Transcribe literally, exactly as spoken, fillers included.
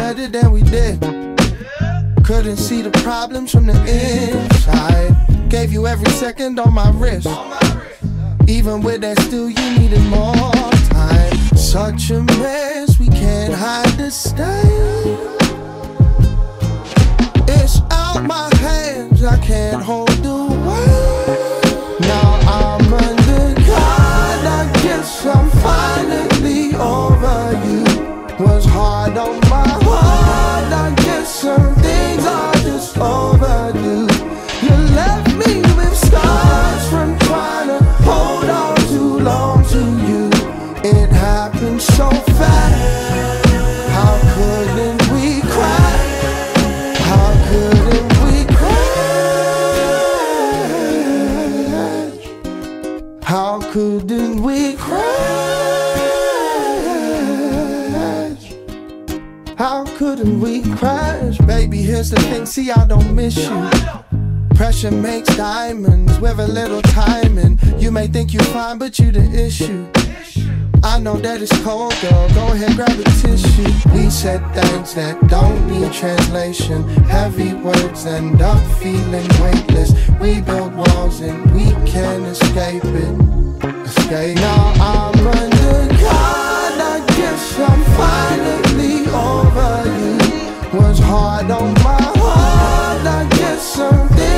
better than we did. Couldn't see the problems from the inside. Gave you every second on my wrist. Even with that, still you needed more time. Such a mess, we can't hide the stain. It's out my hands, I can't hold the weight. Now I'm under God, I guess I'm finally over you. Was hard on my heart, I guess some things are just overdue. You left me with scars from trying to hold on too long to you. It happened so fast. How couldn't we cry? How couldn't we cry? How couldn't we cry? How couldn't we crash? Baby, here's the thing, see I don't miss you. Pressure makes diamonds with a little timing. You may think you're fine, but you the issue. I know that it's cold, girl, go ahead, grab a tissue. We said things that don't need translation. Heavy words end up feeling weightless. We build walls and we can't escape it. Escape. Now I'm under God, I guess I'm finally over you. Was hard on my heart, I guess something